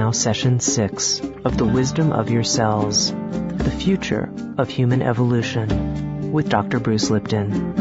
now Session 6 of The Wisdom of Your Cells, The Future of Human Evolution, with Dr. Bruce Lipton.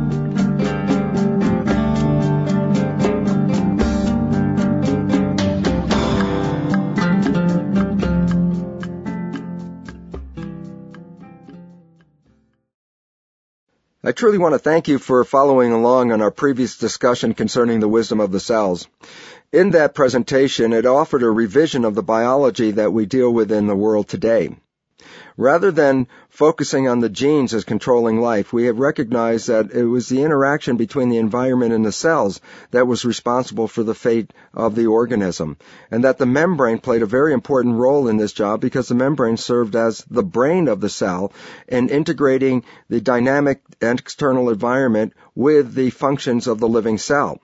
I truly want to thank you for following along on our previous discussion concerning the wisdom of the cells. In that presentation, it offered a revision of the biology that we deal with in the world today. Rather than focusing on the genes as controlling life, we have recognized that it was the interaction between the environment and the cells that was responsible for the fate of the organism, and that the membrane played a very important role in this job because the membrane served as the brain of the cell in integrating the dynamic and external environment with the functions of the living cell.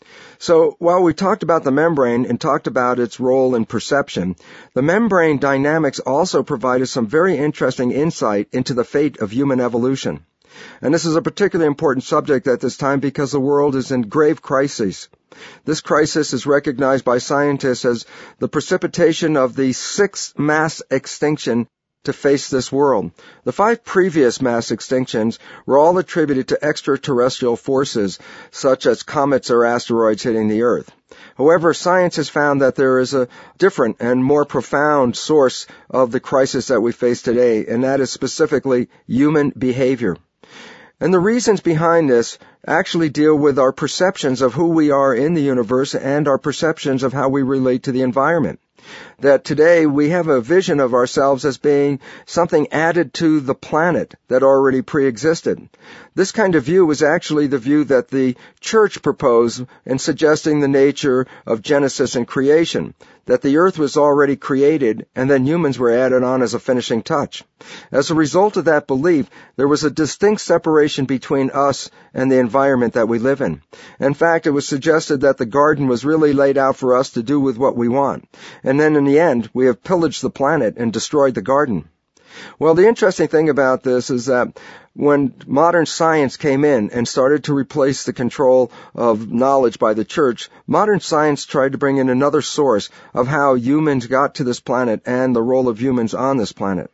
So while we talked about the membrane and talked about its role in perception, the membrane dynamics also provided some very interesting insight into the fate of human evolution. And this is a particularly important subject at this time because the world is in grave crisis. This crisis is recognized by scientists as the precipitation of the sixth mass extinction to face this world. The 5 previous mass extinctions were all attributed to extraterrestrial forces, such as comets or asteroids hitting the Earth. However, science has found that there is a different and more profound source of the crisis that we face today, and that is specifically human behavior. And the reasons behind this actually deal with our perceptions of who we are in the universe and our perceptions of how we relate to the environment. That today we have a vision of ourselves as being something added to the planet that already pre-existed. This kind of view was actually the view that the church proposed in suggesting the nature of Genesis and creation, that the earth was already created and then humans were added on as a finishing touch. As a result of that belief, there was a distinct separation between us and the environment that we live in. In fact, it was suggested that the garden was really laid out for us to do with what we want. And then in the end, we have pillaged the planet and destroyed the garden. Well, the interesting thing about this is that when modern science came in and started to replace the control of knowledge by the church, modern science tried to bring in another source of how humans got to this planet and the role of humans on this planet.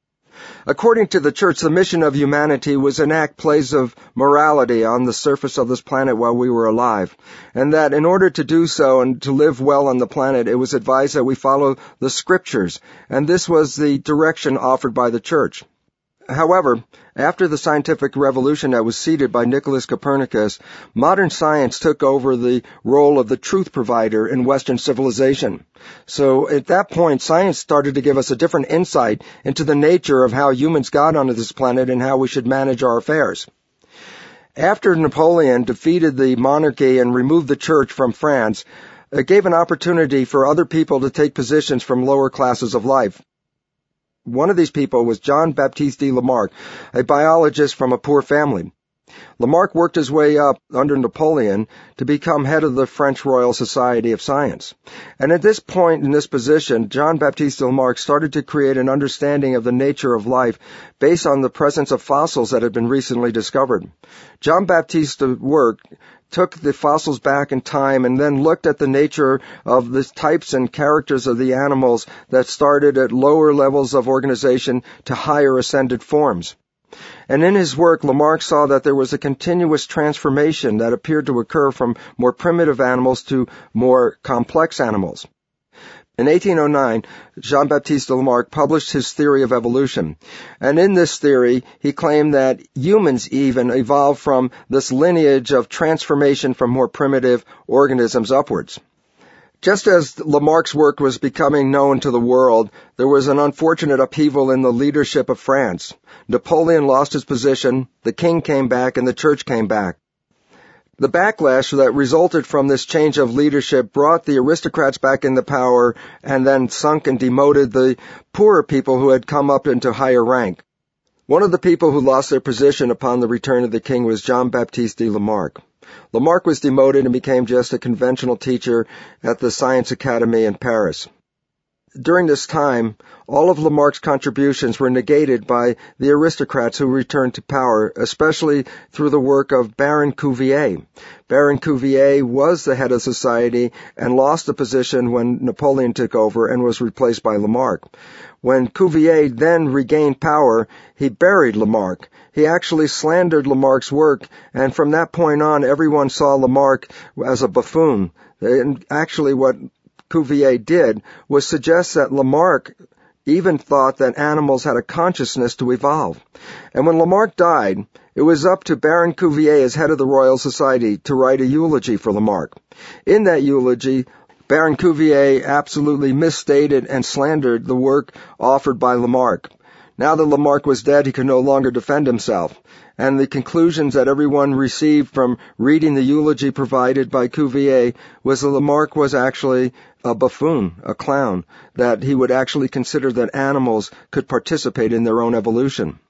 According to the church, the mission of humanity was to enact plays of morality on the surface of this planet while we were alive, and that in order to do so and to live well on the planet, it was advised that we follow the scriptures, and this was the direction offered by the church. However, after the scientific revolution that was seeded by Nicholas Copernicus, modern science took over the role of the truth provider in Western civilization. So at that point, science started to give us a different insight into the nature of how humans got onto this planet and how we should manage our affairs. After Napoleon defeated the monarchy and removed the church from France, it gave an opportunity for other people to take positions from lower classes of life. One of these people was Jean-Baptiste de Lamarck, a biologist from a poor family. Lamarck worked his way up under Napoleon to become head of the French Royal Society of Science. And at this point in this position, Jean-Baptiste de Lamarck started to create an understanding of the nature of life based on the presence of fossils that had been recently discovered. Jean-Baptiste's work took the fossils back in time and then looked at the nature of the types and characters of the animals that started at lower levels of organization to higher ascended forms. And in his work, Lamarck saw that there was a continuous transformation that appeared to occur from more primitive animals to more complex animals. In 1809, Jean-Baptiste de Lamarck published his theory of evolution. And in this theory, he claimed that humans even evolved from this lineage of transformation from more primitive organisms upwards. Just as Lamarck's work was becoming known to the world, there was an unfortunate upheaval in the leadership of France. Napoleon lost his position, the king came back, and the church came back. The backlash that resulted from this change of leadership brought the aristocrats back into power and then sunk and demoted the poorer people who had come up into higher rank. One of the people who lost their position upon the return of the king was Jean-Baptiste de Lamarck. Lamarck was demoted and became just a conventional teacher at the Science Academy in Paris. during this time, all of Lamarck's contributions were negated by the aristocrats who returned to power, especially through the work of Baron Cuvier. Baron Cuvier was the head of society and lost the position when Napoleon took over and was replaced by Lamarck. When Cuvier then regained power, he buried Lamarck. He actually slandered Lamarck's work, and from that point on, everyone saw Lamarck as a buffoon. And actually, what Cuvier did was suggest that Lamarck even thought that animals had a consciousness to evolve. And when Lamarck died, it was up to Baron Cuvier as head of the Royal Society to write a eulogy for Lamarck. In that eulogy, Baron Cuvier absolutely misstated and slandered the work offered by Lamarck. Now that Lamarck was dead, he could no longer defend himself, and the conclusions that everyone received from reading the eulogy provided by Cuvier was that Lamarck was actually a buffoon, a clown, that he would actually consider that animals could participate in their own evolution.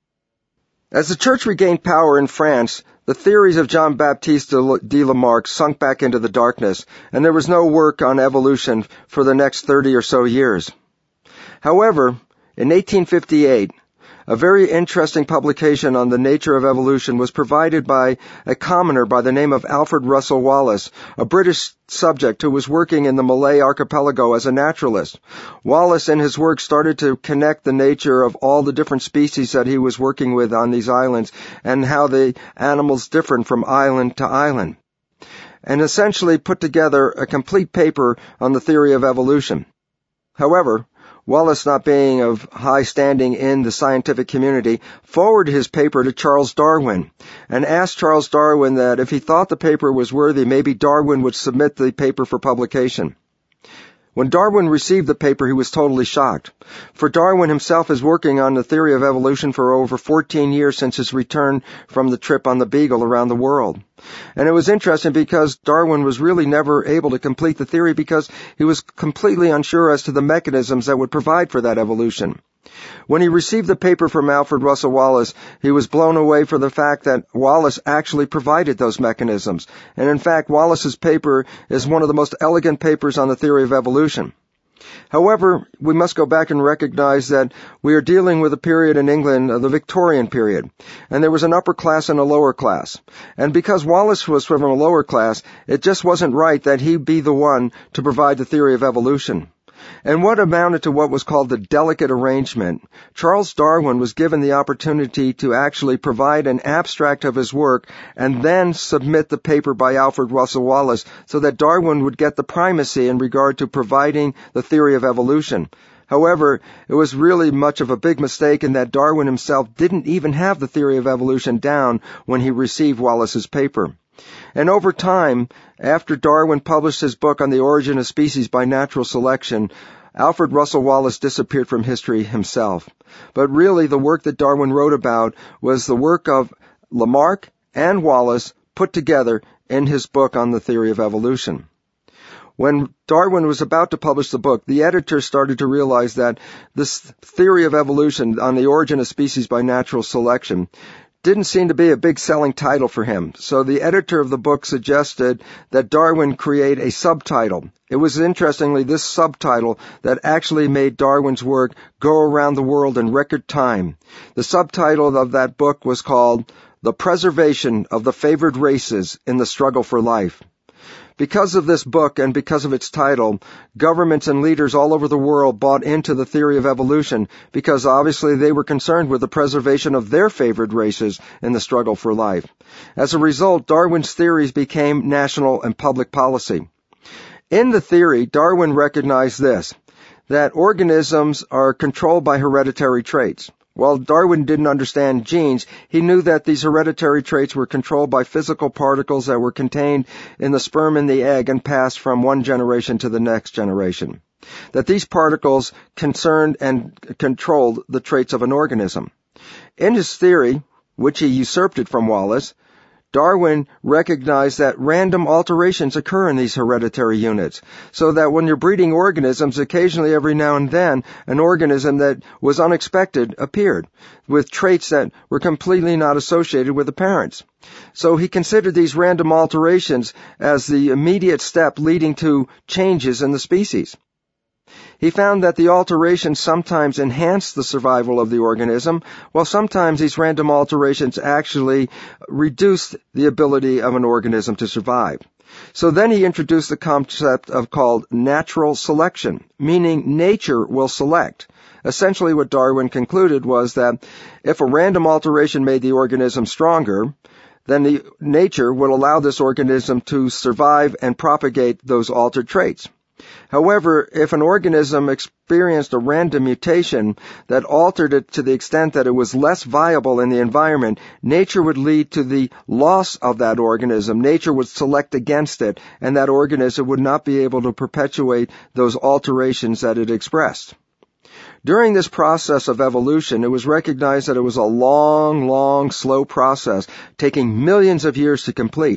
As the Church regained power in France, the theories of Jean-Baptiste de Lamarck sunk back into the darkness, and there was no work on evolution for the next 30 or so years. However, in 1858, a very interesting publication on the nature of evolution was provided by a commoner by the name of Alfred Russel Wallace, a British subject who was working in the Malay archipelago as a naturalist. Wallace, in his work, started to connect the nature of all the different species that he was working with on these islands and how the animals differed from island to island, and essentially put together a complete paper on the theory of evolution. However, Wallace, not being of high standing in the scientific community, forwarded his paper to Charles Darwin and asked Charles Darwin that if he thought the paper was worthy, maybe Darwin would submit the paper for publication. When Darwin received the paper, he was totally shocked, for Darwin himself is working on the theory of evolution for over 14 years since his return from the trip on the Beagle around the world. And it was interesting because Darwin was really never able to complete the theory because he was completely unsure as to the mechanisms that would provide for that evolution. When he received the paper from Alfred Russel Wallace, he was blown away for the fact that Wallace actually provided those mechanisms. And in fact, Wallace's paper is one of the most elegant papers on the theory of evolution. However, we must go back and recognize that we are dealing with a period in England, the Victorian period, and there was an upper class and a lower class. And because Wallace was from a lower class, it just wasn't right that he be the one to provide the theory of evolution. And what amounted to what was called the delicate arrangement, Charles Darwin was given the opportunity to actually provide an abstract of his work and then submit the paper by Alfred Russel Wallace so that Darwin would get the primacy in regard to providing the theory of evolution. However, it was really much of a big mistake in that Darwin himself didn't even have the theory of evolution down when he received Wallace's paper. And over time, after Darwin published his book on the origin of species by natural selection, Alfred Russel Wallace disappeared from history himself. But really, the work that Darwin wrote about was the work of Lamarck and Wallace put together in his book on the theory of evolution. When Darwin was about to publish the book, the editor started to realize that this theory of evolution on the origin of species by natural selection didn't seem to be a big selling title for him. So the editor of the book suggested that Darwin create a subtitle. It was interestingly this subtitle that actually made Darwin's work go around the world in record time. The subtitle of that book was called The Preservation of the Favored Races in the Struggle for Life. Because of this book and because of its title, governments and leaders all over the world bought into the theory of evolution because obviously they were concerned with the preservation of their favored races in the struggle for life. As a result, Darwin's theories became national and public policy. In the theory, Darwin recognized this, that organisms are controlled by hereditary traits. While Darwin didn't understand genes, he knew that these hereditary traits were controlled by physical particles that were contained in the sperm and the egg and passed from one generation to the next generation. That these particles concerned and controlled the traits of an organism. In his theory, which he usurped it from Wallace, Darwin recognized that random alterations occur in these hereditary units, so that when you're breeding organisms, occasionally every now and then, an organism that was unexpected appeared, with traits that were completely not associated with the parents. So he considered these random alterations as the immediate step leading to changes in the species. He found that the alterations sometimes enhanced the survival of the organism, while sometimes these random alterations actually reduced the ability of an organism to survive. So then he introduced the concept called natural selection, meaning nature will select. Essentially what Darwin concluded was that if a random alteration made the organism stronger, then the nature would allow this organism to survive and propagate those altered traits. However, if an organism experienced a random mutation that altered it to the extent that it was less viable in the environment, nature would lead to the loss of that organism. Nature would select against it, and that organism would not be able to perpetuate those alterations that it expressed. During this process of evolution, it was recognized that it was a long, slow process, taking millions of years to complete.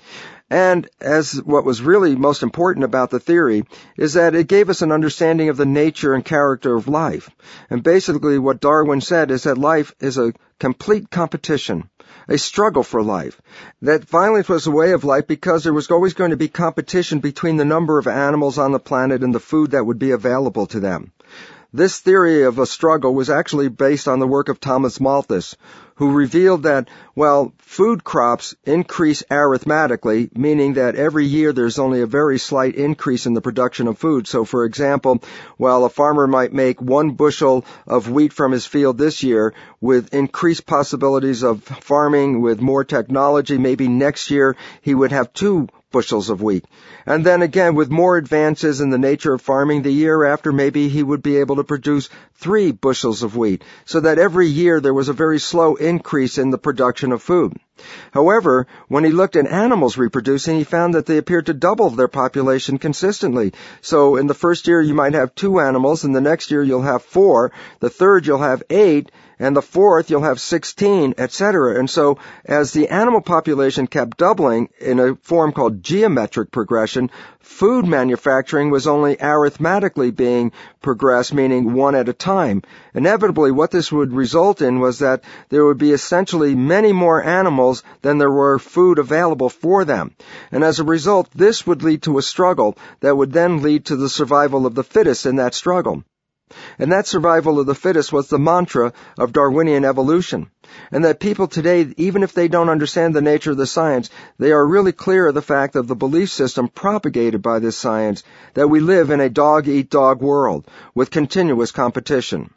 And as what was really most important about the theory is that it gave us an understanding of the nature and character of life. And basically what Darwin said is that life is a complete competition, a struggle for life. That violence was a way of life because there was always going to be competition between the number of animals on the planet and the food that would be available to them. This theory of a struggle was actually based on the work of Thomas Malthus, who revealed that, food crops increase arithmetically, meaning that every year there's only a very slight increase in the production of food. So, for example, a farmer might make 1 bushel of wheat from his field this year, with increased possibilities of farming, with more technology, maybe next year he would have 2 bushels of wheat. And then again, with more advances in the nature of farming, the year after maybe he would be able to produce 3 bushels of wheat, so that every year there was a very slow increase in the production of food. However, when he looked at animals reproducing, he found that they appeared to double their population consistently. So in the first year you might have 2 animals, and the next year you'll have 4, the third you'll have 8, and the fourth you'll have 16, etc. And so as the animal population kept doubling in a form called geometric progression, food manufacturing was only arithmetically being progressed, meaning one at a time. Inevitably, what this would result in was that there would be essentially many more animals than there were food available for them. And as a result, this would lead to a struggle that would then lead to the survival of the fittest in that struggle. And that survival of the fittest was the mantra of Darwinian evolution. And that people today, even if they don't understand the nature of the science, they are really clear of the fact of the belief system propagated by this science, that we live in a dog-eat-dog world with continuous competition.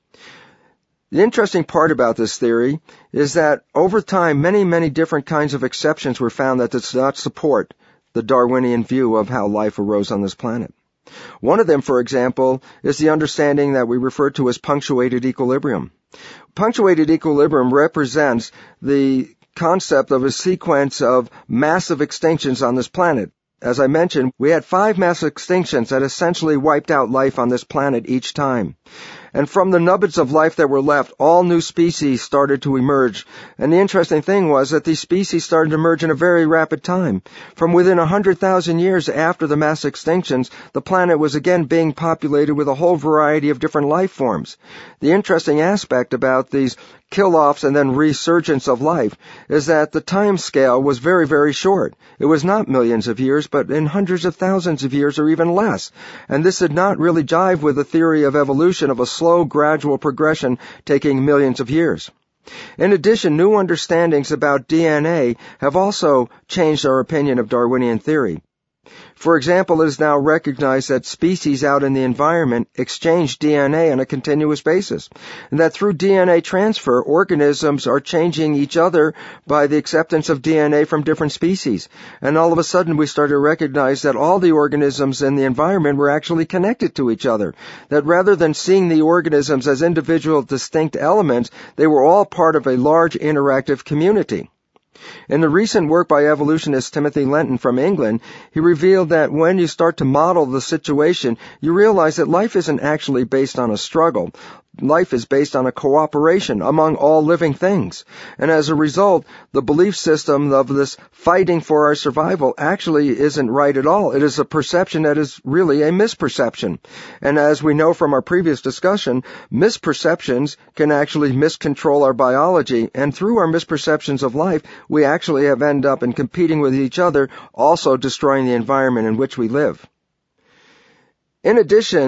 The interesting part about this theory is that over time, many different kinds of exceptions were found that does not support the Darwinian view of how life arose on this planet. One of them, for example, is the understanding that we refer to as punctuated equilibrium. Punctuated equilibrium represents the concept of a sequence of massive extinctions on this planet. As I mentioned, we had 5 mass extinctions that essentially wiped out life on this planet each time. And from the nubbins of life that were left, all new species started to emerge. And the interesting thing was that these species started to emerge in a very rapid time. From within 100,000 years after the mass extinctions, the planet was again being populated with a whole variety of different life forms. The interesting aspect about these kill-offs and then resurgence of life is that the time scale was very short. It was not millions of years, but in hundreds of thousands of years or even less. And this did not really jive with the theory of evolution of a slow, gradual progression taking millions of years. In addition, new understandings about DNA have also changed our opinion of Darwinian theory. For example, it is now recognized that species out in the environment exchange DNA on a continuous basis, and that through DNA transfer, organisms are changing each other by the acceptance of DNA from different species. And all of a sudden, we started to recognize that all the organisms in the environment were actually connected to each other, that rather than seeing the organisms as individual distinct elements, they were all part of a large interactive community. In the recent work by evolutionist Timothy Lenton from England, he revealed that when you start to model the situation, you realize that life isn't actually based on a struggle. Life is based on a cooperation among all living things. And as a result, the belief system of this fighting for our survival actually isn't right at all. It is a perception that is really a misperception. And as we know from our previous discussion, misperceptions can actually miscontrol our biology. And through our misperceptions of life, we actually have ended up in competing with each other, also destroying the environment in which we live. In addition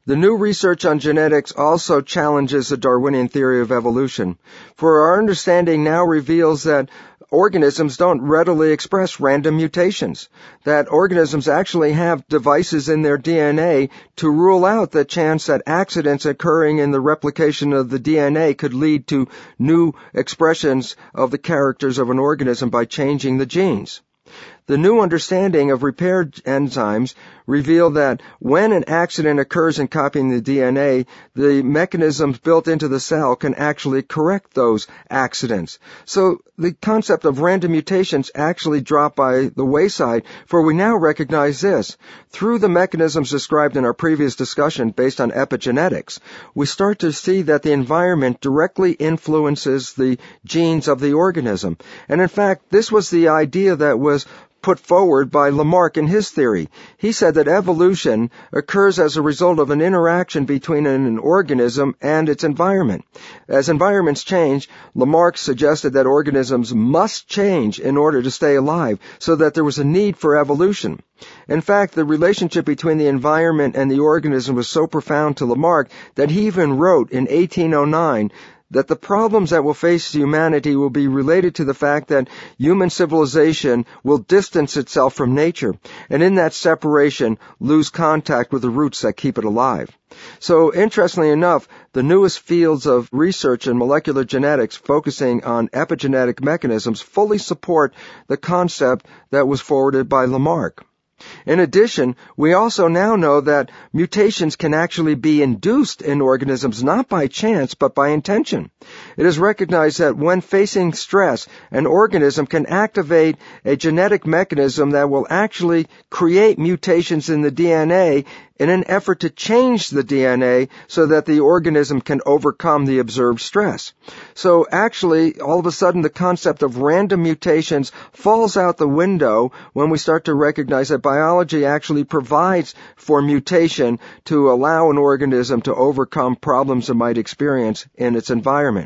The new research on genetics also challenges the Darwinian theory of evolution, for our understanding now reveals that organisms don't readily express random mutations, that organisms actually have devices in their DNA to rule out the chance that accidents occurring in the replication of the DNA could lead to new expressions of the characters of an organism by changing the genes. The new understanding of repair enzymes reveal that when an accident occurs in copying the DNA, the mechanisms built into the cell can actually correct those accidents. So the concept of random mutations actually dropped by the wayside, for we now recognize this. Through the mechanisms described in our previous discussion based on epigenetics, we start to see that the environment directly influences the genes of the organism. And in fact, this was the idea that was put forward by Lamarck in his theory. He said that evolution occurs as a result of an interaction between an organism and its environment. As environments change, Lamarck suggested that organisms must change in order to stay alive, so that there was a need for evolution. In fact, the relationship between the environment and the organism was so profound to Lamarck that he even wrote in 1809 that the problems that will face humanity will be related to the fact that human civilization will distance itself from nature, and in that separation lose contact with the roots that keep it alive. So, interestingly enough, the newest fields of research in molecular genetics focusing on epigenetic mechanisms fully support the concept that was forwarded by Lamarck. In addition, we also now know that mutations can actually be induced in organisms not by chance, but by intention. It is recognized that when facing stress, an organism can activate a genetic mechanism that will actually create mutations in the DNA in an effort to change the DNA so that the organism can overcome the observed stress. So actually, all of a sudden, the concept of random mutations falls out the window when we start to recognize that biology actually provides for mutation to allow an organism to overcome problems it might experience in its environment.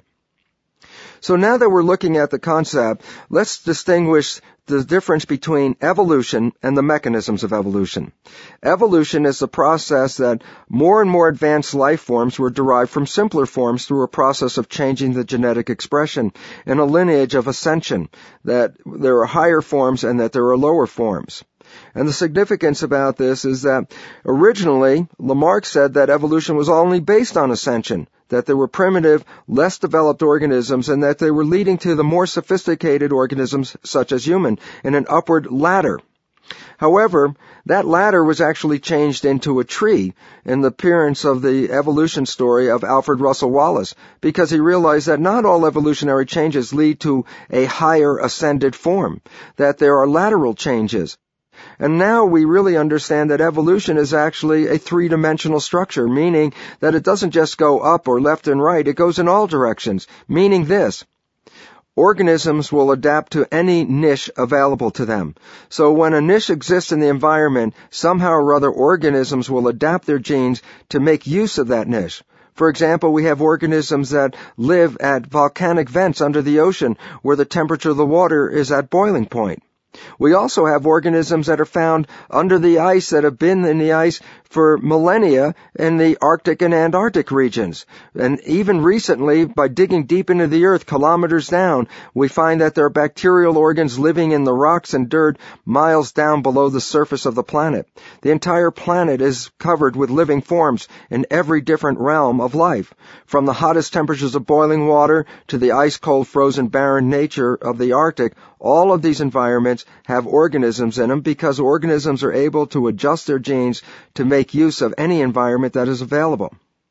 So now that we're looking at the concept, let's distinguish the difference between evolution and the mechanisms of evolution. Evolution is the process that more and more advanced life forms were derived from simpler forms through a process of changing the genetic expression in a lineage of ascension, that there are higher forms and that there are lower forms. And the significance about this is that originally Lamarck said that evolution was only based on ascension, that there were primitive, less developed organisms, and that they were leading to the more sophisticated organisms, such as human, in an upward ladder. However, that ladder was actually changed into a tree in the appearance of the evolution story of Alfred Russel Wallace, because he realized that not all evolutionary changes lead to a higher ascended form, that there are lateral changes. And now we really understand that evolution is actually a three-dimensional structure, meaning that it doesn't just go up or left and right, it goes in all directions, meaning this: organisms will adapt to any niche available to them. So when a niche exists in the environment, somehow or other organisms will adapt their genes to make use of that niche. For example, we have organisms that live at volcanic vents under the ocean where the temperature of the water is at boiling point. We also have organisms that are found under the ice that have been in the ice for millennia in the Arctic and Antarctic regions. And even recently, by digging deep into the earth, kilometers down, we find that there are bacterial organs living in the rocks and dirt miles down below the surface of the planet. The entire planet is covered with living forms in every different realm of life, from the hottest temperatures of boiling water to the ice-cold, frozen, barren nature of the Arctic. All of these environments have organisms in them because organisms are able to adjust their genes to make use of any environment that is available.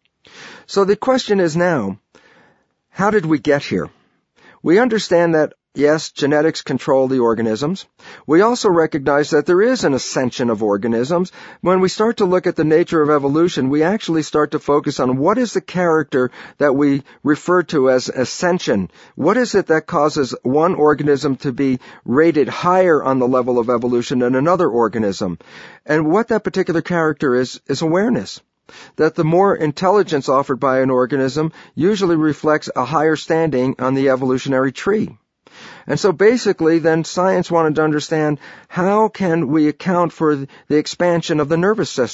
So the question is now, how did we get here? We understand that, yes, genetics control the organisms. We also recognize that there is an ascension of organisms. When we start to look at the nature of evolution, we actually start to focus on what is the character that we refer to as ascension. What is it that causes one organism to be rated higher on the level of evolution than another organism? And what that particular character is awareness. That the more intelligence offered by an organism usually reflects a higher standing on the evolutionary tree. And so basically then science wanted to understand how can we account for the expansion of the nervous system.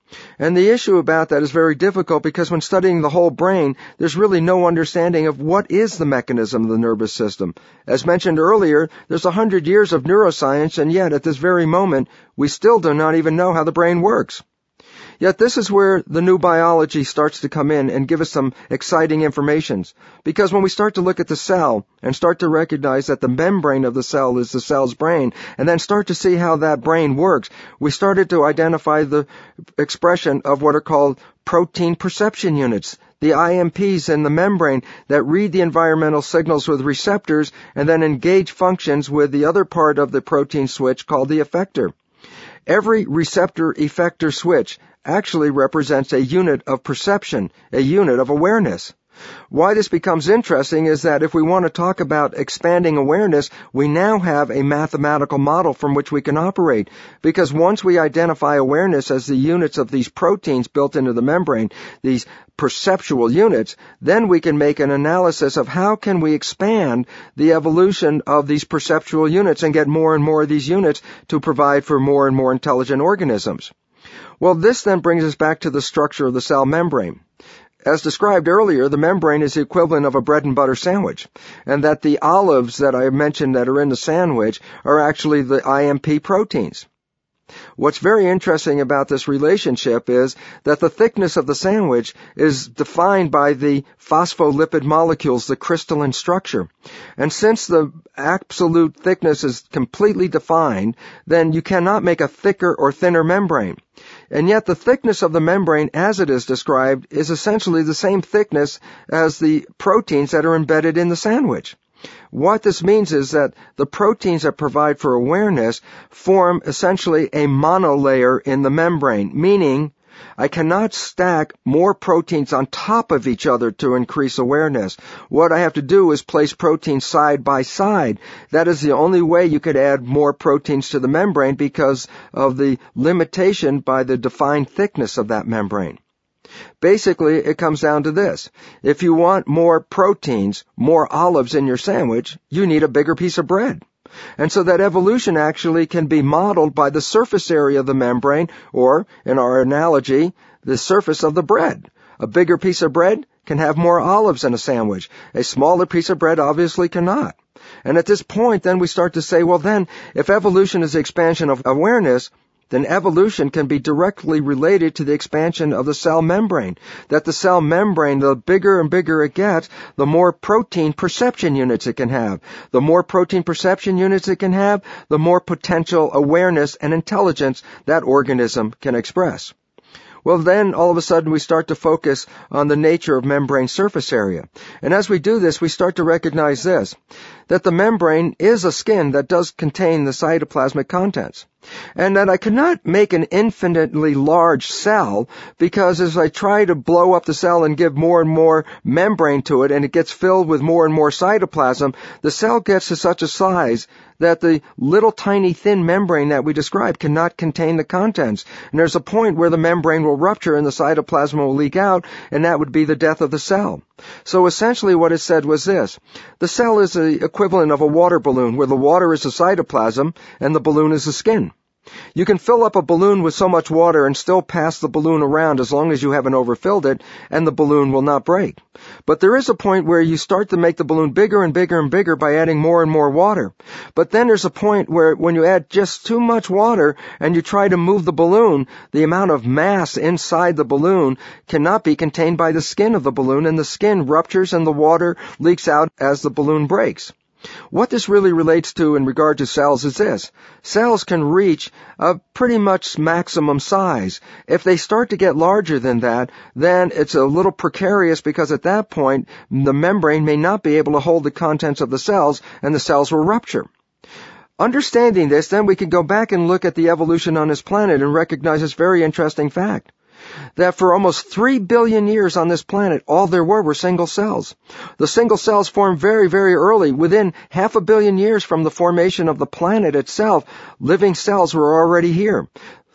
And the issue about that is very difficult because when studying the whole brain, there's really no understanding of what is the mechanism of the nervous system. As mentioned earlier, there's 100 years of neuroscience, and yet at this very moment, we still do not even know how the brain works. Yet this is where the new biology starts to come in and give us some exciting information. Because when we start to look at the cell and start to recognize that the membrane of the cell is the cell's brain, and then start to see how that brain works, we started to identify the expression of what are called protein perception units, the IMPs in the membrane that read the environmental signals with receptors and then engage functions with the other part of the protein switch called the effector. Every receptor-effector switch actually represents a unit of perception, a unit of awareness. Why this becomes interesting is that if we want to talk about expanding awareness, we now have a mathematical model from which we can operate. Because once we identify awareness as the units of these proteins built into the membrane, these perceptual units, then we can make an analysis of how can we expand the evolution of these perceptual units and get more and more of these units to provide for more and more intelligent organisms. Well, this then brings us back to the structure of the cell membrane. As described earlier, the membrane is the equivalent of a bread and butter sandwich, and that the olives that I mentioned that are in the sandwich are actually the IMP proteins. What's very interesting about this relationship is that the thickness of the sandwich is defined by the phospholipid molecules, the crystalline structure. And since the absolute thickness is completely defined, then you cannot make a thicker or thinner membrane. And yet the thickness of the membrane as it is described is essentially the same thickness as the proteins that are embedded in the sandwich. What this means is that the proteins that provide for awareness form essentially a monolayer in the membrane, meaning I cannot stack more proteins on top of each other to increase awareness. What I have to do is place proteins side by side. That is the only way you could add more proteins to the membrane because of the limitation by the defined thickness of that membrane. Basically, it comes down to this. If you want more proteins, more olives in your sandwich, you need a bigger piece of bread. And so that evolution actually can be modeled by the surface area of the membrane, or, in our analogy, the surface of the bread. A bigger piece of bread can have more olives in a sandwich. A smaller piece of bread obviously cannot. And at this point, then we start to say, well then, if evolution is the expansion of awareness, then evolution can be directly related to the expansion of the cell membrane. That the cell membrane, the bigger and bigger it gets, the more protein perception units it can have. The more protein perception units it can have, the more potential awareness and intelligence that organism can express. Well, then, all of a sudden, we start to focus on the nature of membrane surface area. And as we do this, we start to recognize this, that the membrane is a skin that does contain the cytoplasmic contents. And that I cannot make an infinitely large cell because as I try to blow up the cell and give more and more membrane to it and it gets filled with more and more cytoplasm, the cell gets to such a size that the little tiny thin membrane that we described cannot contain the contents. And there's a point where the membrane will rupture and the cytoplasm will leak out, and that would be the death of the cell. So essentially what it said was this. The cell is the equivalent of a water balloon, where the water is the cytoplasm and the balloon is the skin. You can fill up a balloon with so much water and still pass the balloon around as long as you haven't overfilled it, and the balloon will not break. But there is a point where you start to make the balloon bigger and bigger and bigger by adding more and more water. But then there's a point where when you add just too much water and you try to move the balloon, the amount of mass inside the balloon cannot be contained by the skin of the balloon, and the skin ruptures and the water leaks out as the balloon breaks. What this really relates to in regard to cells is this. Cells can reach a pretty much maximum size. If they start to get larger than that, then it's a little precarious because at that point, the membrane may not be able to hold the contents of the cells and the cells will rupture. Understanding this, then we can go back and look at the evolution on this planet and recognize this very interesting fact. That for almost 3 billion years on this planet, all there were single cells. The single cells formed very, very early. Within 500 million years from the formation of the planet itself, living cells were already here.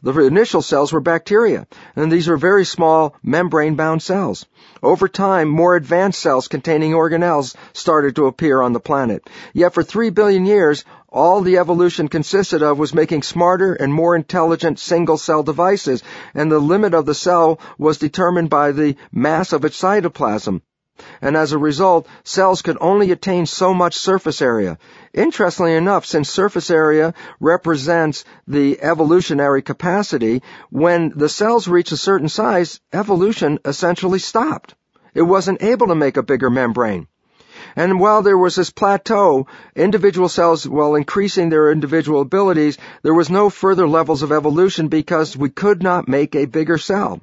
The initial cells were bacteria, and these were very small membrane-bound cells. Over time, more advanced cells containing organelles started to appear on the planet. Yet for 3 billion years, all the evolution consisted of was making smarter and more intelligent single-cell devices, and the limit of the cell was determined by the mass of its cytoplasm. And as a result, cells could only attain so much surface area. Interestingly enough, since surface area represents the evolutionary capacity, when the cells reached a certain size, evolution essentially stopped. It wasn't able to make a bigger membrane. And while there was this plateau, individual cells, while increasing their individual abilities, there was no further levels of evolution because we could not make a bigger cell.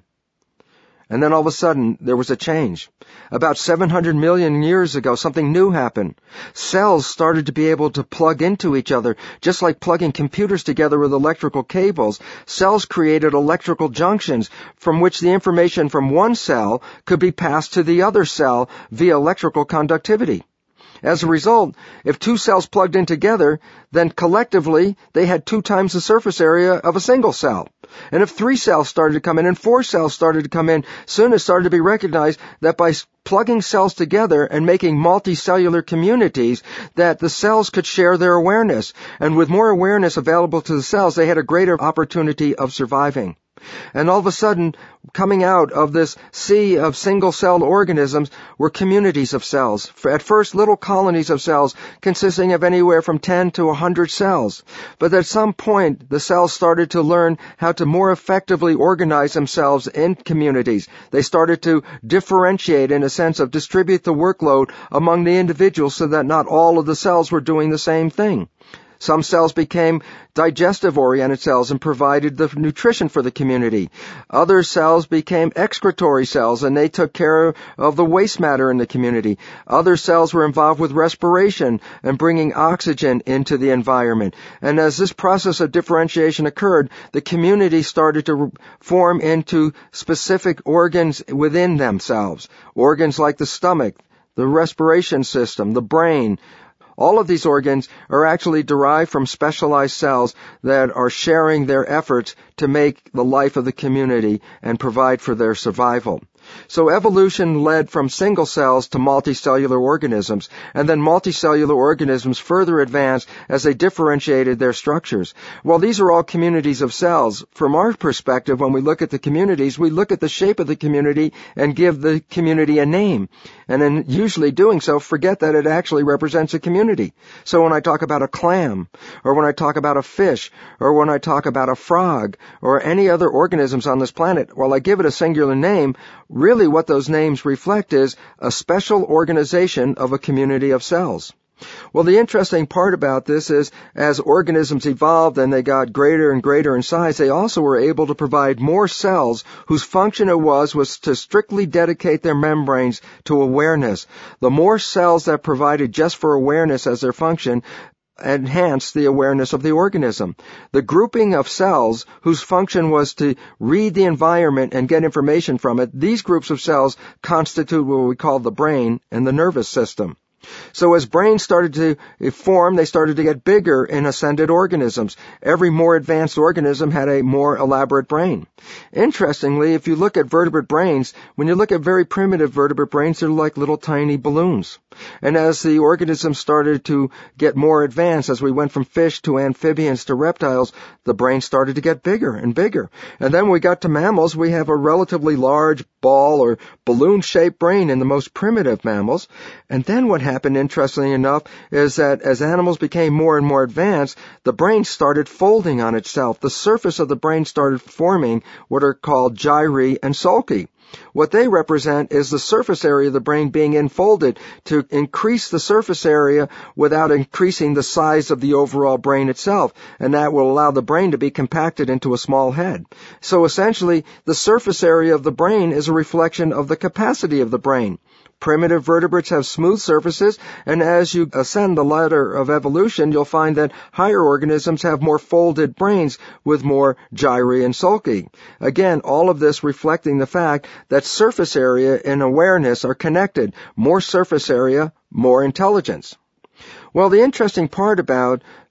And then all of a sudden, there was a change. About 700 million years ago, something new happened. Cells started to be able to plug into each other, just like plugging computers together with electrical cables. Cells created electrical junctions from which the information from one cell could be passed to the other cell via electrical conductivity. As a result, if two cells plugged in together, then collectively they had 2 times the surface area of a single cell. And if 3 cells started to come in and 4 cells started to come in, soon it started to be recognized that by plugging cells together and making multicellular communities, that the cells could share their awareness. And with more awareness available to the cells, they had a greater opportunity of surviving. And all of a sudden, coming out of this sea of single-celled organisms were communities of cells. At first, little colonies of cells consisting of anywhere from 10 to 100 cells. But at some point, the cells started to learn how to more effectively organize themselves in communities. They started to differentiate, in a sense of distribute the workload among the individuals so that not all of the cells were doing the same thing. Some cells became digestive-oriented cells and provided the nutrition for the community. Other cells became excretory cells, and they took care of the waste matter in the community. Other cells were involved with respiration and bringing oxygen into the environment. And as this process of differentiation occurred, the community started to form into specific organs within themselves. Organs like the stomach, the respiration system, the brain. All of these organs are actually derived from specialized cells that are sharing their efforts to make the life of the community and provide for their survival. So evolution led from single cells to multicellular organisms, and then multicellular organisms further advanced as they differentiated their structures. Well, these are all communities of cells. From our perspective, when we look at the communities, we look at the shape of the community and give the community a name. And in usually doing so, forget that it actually represents a community. So when I talk about a clam, or when I talk about a fish, or when I talk about a frog, or any other organisms on this planet, while I give it a singular name, really what those names reflect is a special organization of a community of cells. Well, the interesting part about this is as organisms evolved and they got greater and greater in size, they also were able to provide more cells whose function it was to strictly dedicate their membranes to awareness. The more cells that provided just for awareness as their function enhance the awareness of the organism. The grouping of cells whose function was to read the environment and get information from it, these groups of cells constitute what we call the brain and the nervous system. So as brains started to form, they started to get bigger in ascended organisms. Every more advanced organism had a more elaborate brain. Interestingly, if you look at vertebrate brains, when you look at very primitive vertebrate brains, they're like little tiny balloons. And as the organisms started to get more advanced, as we went from fish to amphibians to reptiles, the brain started to get bigger and bigger. And then when we got to mammals, we have a relatively large ball or balloon-shaped brain in the most primitive mammals. And then what happened, interestingly enough, is that as animals became more and more advanced, the brain started folding on itself. The surface of the brain started forming what are called gyri and sulci. What they represent is the surface area of the brain being enfolded to increase the surface area without increasing the size of the overall brain itself, and that will allow the brain to be compacted into a small head. So essentially, the surface area of the brain is a reflection of the capacity of the brain. Primitive vertebrates have smooth surfaces, and as you ascend the ladder of evolution, you'll find that higher organisms have more folded brains with more gyri and sulci. Again, all of this reflecting the fact that surface area and awareness are connected. More surface area, more intelligence. Well, the interesting part about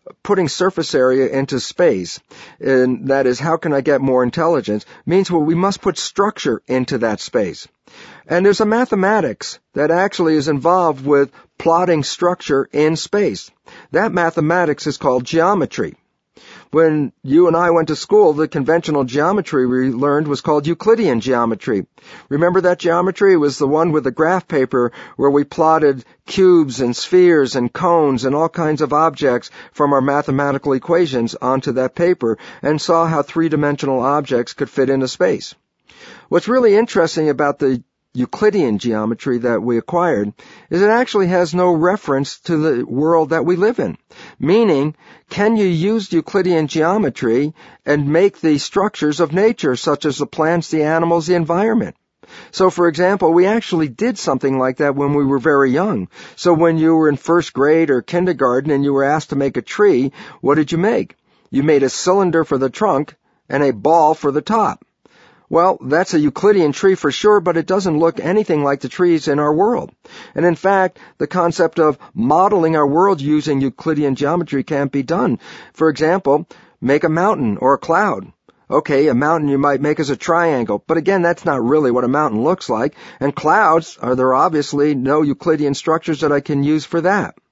putting surface area into space, and that is, how can I get more intelligence, means we must put structure into that space. And there's a mathematics that actually is involved with plotting structure in space. That mathematics is called geometry. When you and I went to school, the conventional geometry we learned was called Euclidean geometry. Remember that geometry? It was the one with the graph paper where we plotted cubes and spheres and cones and all kinds of objects from our mathematical equations onto that paper and saw how three-dimensional objects could fit into space. What's really interesting about the Euclidean geometry that we acquired is it actually has no reference to the world that we live in. Meaning, can you use Euclidean geometry and make the structures of nature, such as the plants, the animals, the environment? So, for example, we actually did something like that when we were very young. So when you were in first grade or kindergarten and you were asked to make a tree, what did you make? You made a cylinder for the trunk and a ball for the top. Well, that's a Euclidean tree for sure, but it doesn't look anything like the trees in our world. And in fact, the concept of modeling our world using Euclidean geometry can't be done. For example, make a mountain or a cloud. Okay, a mountain you might make as a triangle, but again, that's not really what a mountain looks like. And clouds, there are obviously no Euclidean structures that I can use for that.